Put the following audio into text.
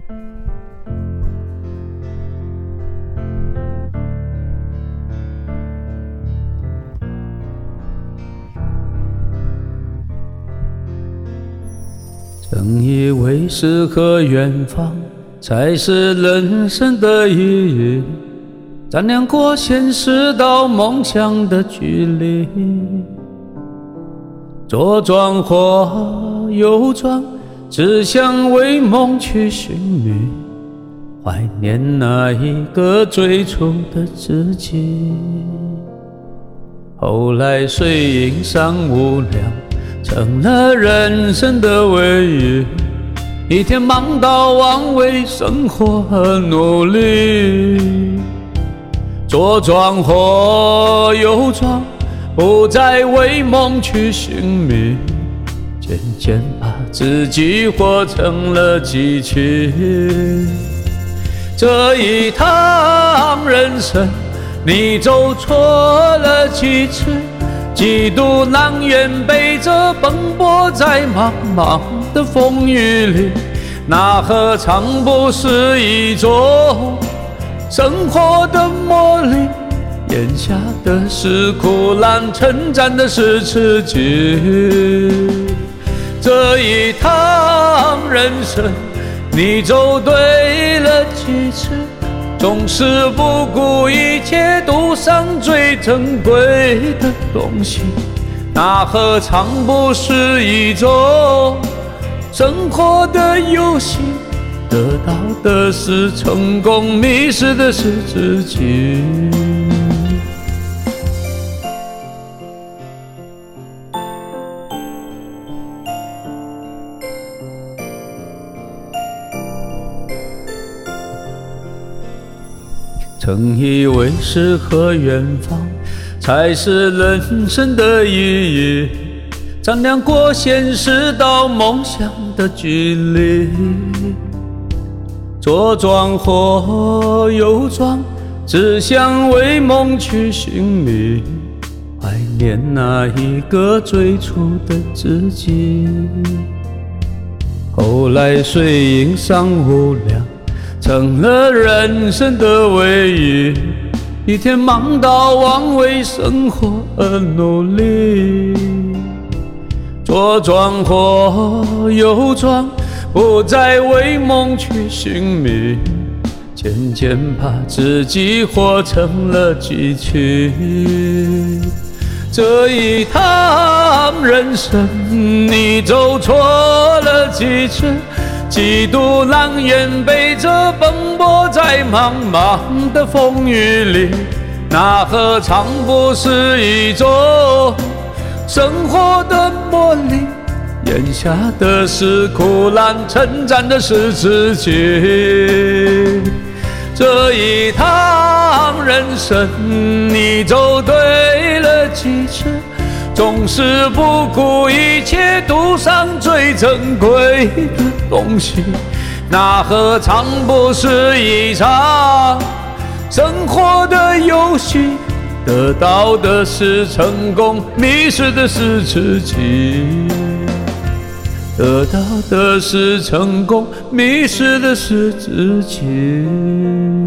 正以为诗和远方才是人生的意义，丈量过现实到梦想的距离，左转或右转，只想为梦去寻觅，怀念那一个最初的自己。后来水银山无量，成了人生的唯一，一天忙到忘为生活而努力，左转或右转，不再为梦去寻觅，渐渐把自己活成了机器。这一趟人生，你走错了几次，几度难言，背着奔波在茫茫的风雨里，那何尝不是一种生活的磨砺？眼下的是苦难，称赞的是自己。这一趟人生，你走对了几次，总是不顾一切赌上最珍贵的东西，那何尝不是一种生活的游戏？得到的是成功，迷失的是自己。曾以为诗和远方才是人生的意义，丈量过现实到梦想的距离，左转或右转，只想为梦去寻觅，怀念那一个最初的自己。后来水银山无量，成了人生的唯一，一天忙到忘为生活而努力，左转或右转，不再为梦去寻觅，渐渐把自己活成了机器。这一趟人生，你走错了几次，几度难言，背着奔波在茫茫的风雨里，那何尝不是一种生活的磨砺？眼下的是苦难，称赞的是自己。这一趟人生，你走对了几次，总是不顾一切赌上最珍贵的东西，那何尝不是一场生活的游戏？得到的是成功，迷失的是自己。得到的是成功，迷失的是自己。